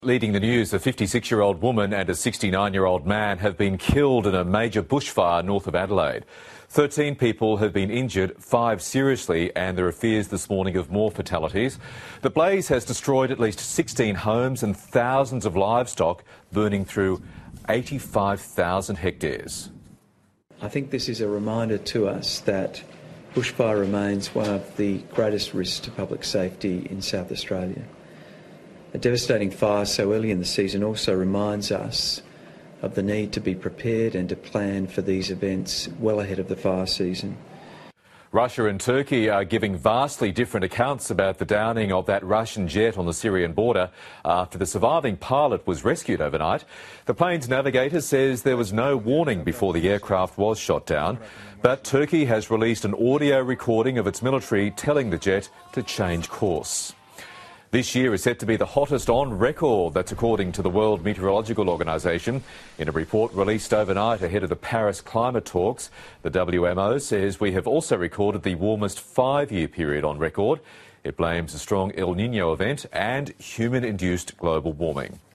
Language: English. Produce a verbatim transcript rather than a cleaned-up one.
Leading the news, a fifty-six-year-old woman and a sixty-nine-year-old man have been killed in a major bushfire north of Adelaide. Thirteen people have been injured, five seriously, and there are fears this morning of more fatalities. The blaze has destroyed at least sixteen homes and thousands of livestock, burning through eighty-five thousand hectares. I think this is a reminder to us that bushfire remains one of the greatest risks to public safety in South Australia. A devastating fire so early in the season also reminds us of the need to be prepared and to plan for these events well ahead of the fire season. Russia and Turkey are giving vastly different accounts about the downing of that Russian jet on the Syrian border after the surviving pilot was rescued overnight. The plane's navigator says there was no warning before the aircraft was shot down, but Turkey has released an audio recording of its military telling the jet to change course. This year is set to be the hottest on record, that's according to the World Meteorological Organization. In a report released overnight ahead of the Paris climate talks, the W M O says we have also recorded the warmest five-year period on record. It blames a strong El Niño event and human-induced global warming.